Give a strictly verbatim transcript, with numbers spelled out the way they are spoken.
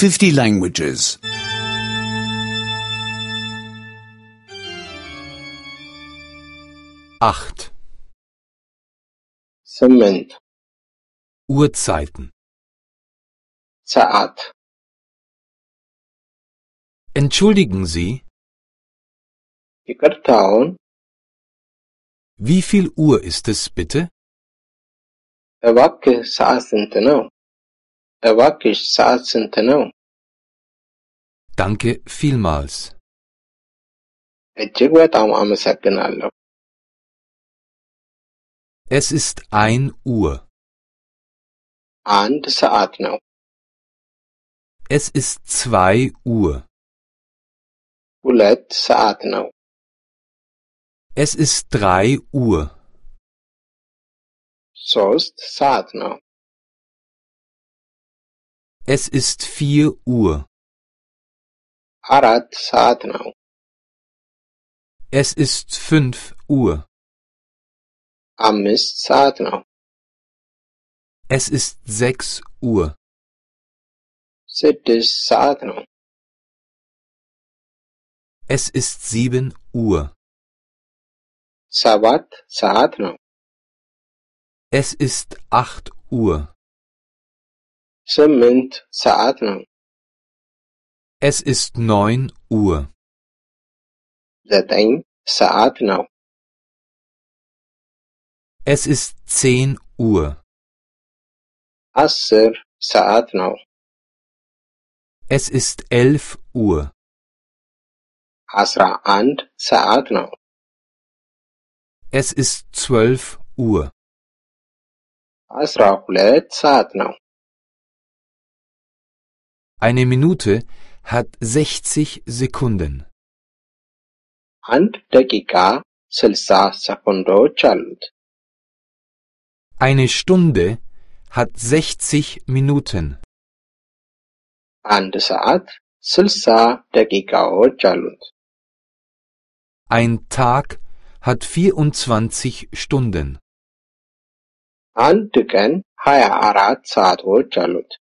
fifty languages. acht. ስምንት Uhrzeiten. ሰዓት Entschuldigen Sie, ይቅርታውን wie viel Uhr ist es bitte? እባክህ ሰዓት ስንት ነው? እባክሽ ሰዓት ስንት ነው? Danke vielmals. እጅግ በጣም አመሰግናለሁ። Es ist ein Uhr. አንድ ሰዓት ነው። Es ist zwei Uhr. ሁለት ሰዓት ነው። Es ist drei Uhr. ሶስት ሰዓት ነው። Es ist vier Uhr. አራት ሰዓት ነው። Es ist fünf Uhr. አምስት ሰዓት ነው። Es ist sechs Uhr. ስድስት ሰዓት ነው። Es ist sieben Uhr. ሰባት ሰዓት ነው። Es ist acht Uhr. ስምንት ሰዓት ነው። Es ist neun Uhr. ዘጠኝ ሰዓት ነው። Es ist zehn Uhr. አስር ሰዓት ነው። Es ist elf Uhr. አስራ አንድ ሰዓት ነው። Es ist zwölf Uhr. አስራ ሁለት ሰዓት ነው። Eine Minute hat sechzig Sekunden. አንድ ደቂቃ ስልሳ ሰኮንዶች አሉት። Eine Stunde hat sechzig Minuten. አንድ ሰዓት ስልሳ ደቂቃዎች አሉት። Ein Tag hat vierundzwanzig Stunden. አንድ ቀን ሀያ አራት ሰዓቶች አሉት።